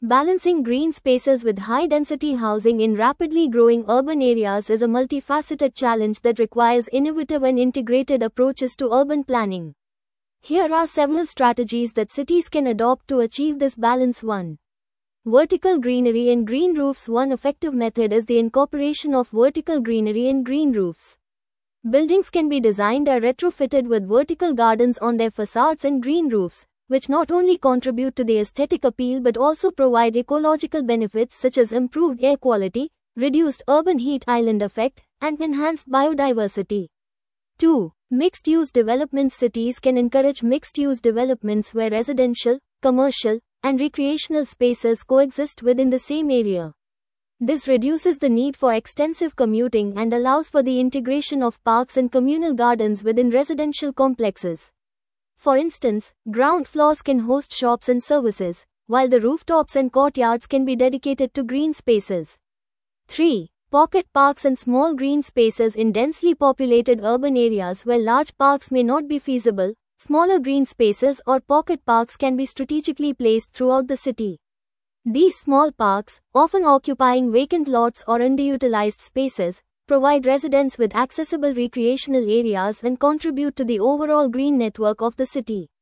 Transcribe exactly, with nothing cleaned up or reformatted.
Balancing green spaces with high-density housing in rapidly growing urban areas is a multifaceted challenge that requires innovative and integrated approaches to urban planning. Here are several strategies that cities can adopt to achieve this balance. one. Vertical greenery and green roofs. One effective method is the incorporation of vertical greenery in green roofs. Buildings can be designed or retrofitted with vertical gardens on their facades and green roofs, which not only contribute to the aesthetic appeal but also provide ecological benefits such as improved air quality, reduced urban heat island effect, and enhanced biodiversity. two. Mixed-use developments. Cities can encourage mixed-use developments where residential, commercial, and recreational spaces coexist within the same area. This reduces the need for extensive commuting and allows for the integration of parks and communal gardens within residential complexes. For instance, ground floors can host shops and services, while the rooftops and courtyards can be dedicated to green spaces. three. Pocket parks and small green spaces. In densely populated urban areas where large parks may not be feasible, smaller green spaces or pocket parks can be strategically placed throughout the city. These small parks, often occupying vacant lots or underutilized spaces, provide residents with accessible recreational areas and contribute to the overall green network of the city.